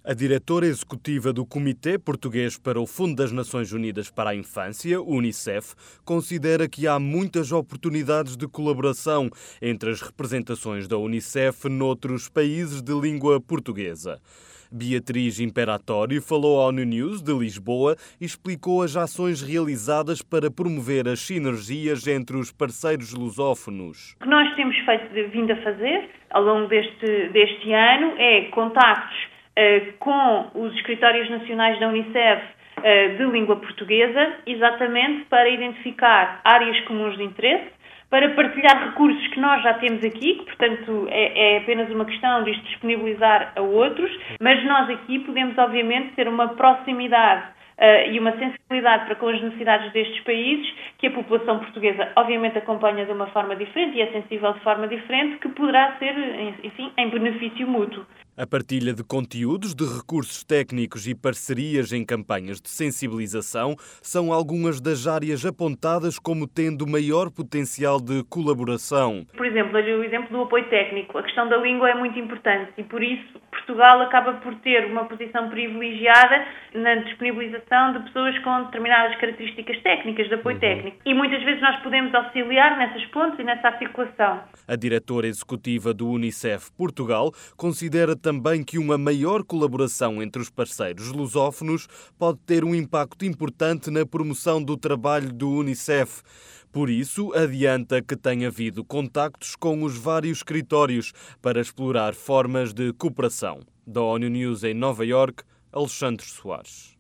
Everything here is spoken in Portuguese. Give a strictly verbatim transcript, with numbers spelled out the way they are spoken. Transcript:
A diretora executiva do Comitê Português para o Fundo das Nações Unidas para a Infância, Unicef, considera que há muitas oportunidades de colaboração entre as representações da Unicef noutros países de língua portuguesa. Beatriz Imperatório falou à ONU News de Lisboa e explicou as ações realizadas para promover as sinergias entre os parceiros lusófonos. O que nós temos feito, vindo a fazer ao longo deste, deste ano é contactos Uh, com os escritórios nacionais da Unicef uh, de língua portuguesa, exatamente para identificar áreas comuns de interesse, para partilhar recursos que nós já temos aqui, que, portanto, é, é apenas uma questão de os disponibilizar a outros, mas nós aqui podemos, obviamente, ter uma proximidade Uh, e uma sensibilidade para com as necessidades destes países, que a população portuguesa obviamente acompanha de uma forma diferente e é sensível de forma diferente, que poderá ser, enfim, em benefício mútuo. A partilha de conteúdos, de recursos técnicos e parcerias em campanhas de sensibilização são algumas das áreas apontadas como tendo maior potencial de colaboração. Por exemplo, o exemplo do apoio técnico. A questão da língua é muito importante e, por isso, Portugal acaba por ter uma posição privilegiada na disponibilização de pessoas com determinadas características técnicas, de apoio uhum. técnico. E muitas vezes nós podemos auxiliar nessas pontes e nessa articulação. A diretora executiva do Unicef Portugal considera também que uma maior colaboração entre os parceiros lusófonos pode ter um impacto importante na promoção do trabalho do Unicef. Por isso, adianta que tem havido contactos com os vários escritórios para explorar formas de cooperação. Da ONU News em Nova Iorque, Alexandre Soares.